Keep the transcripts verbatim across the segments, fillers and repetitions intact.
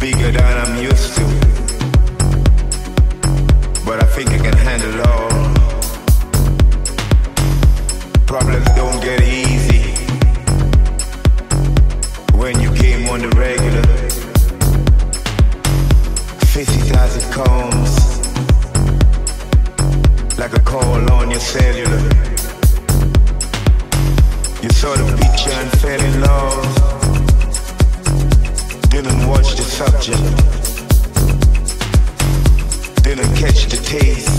bigger than I'm used to, but I think I can handle it all. Problems don't get easy when you game on the regular. Face it as it comes, like a call on your cellular. You saw the picture and fell in love, didn't watch the subject, didn't catch the taste.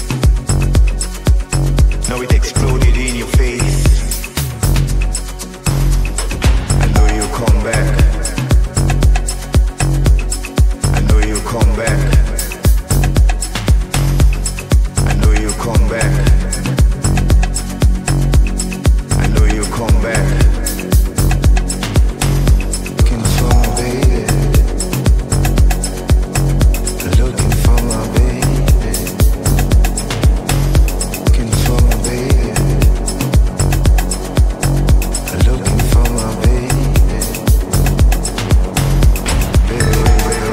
Now it exploded in your face. I know you'll come back. I know you'll come back. I know you'll come back. I know you'll come back. Looking for my baby. Looking for my baby. Looking for my baby. Looking for my baby. Baby, baby,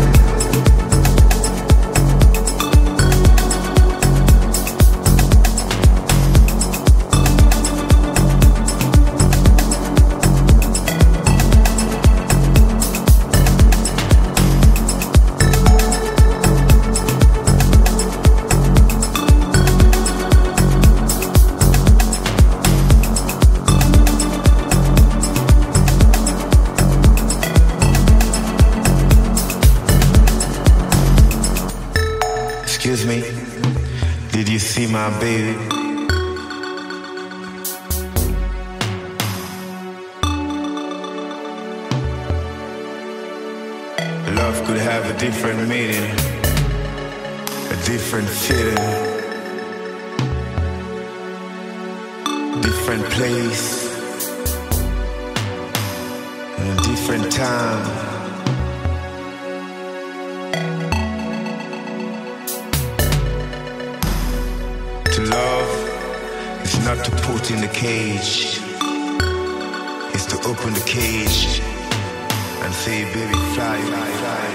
excuse me, did you see my baby? Love could have a different meaning, a different feeling, different place, and a different time. To love is not to put in the cage, it's to open the cage and say, baby, fly, fly, fly.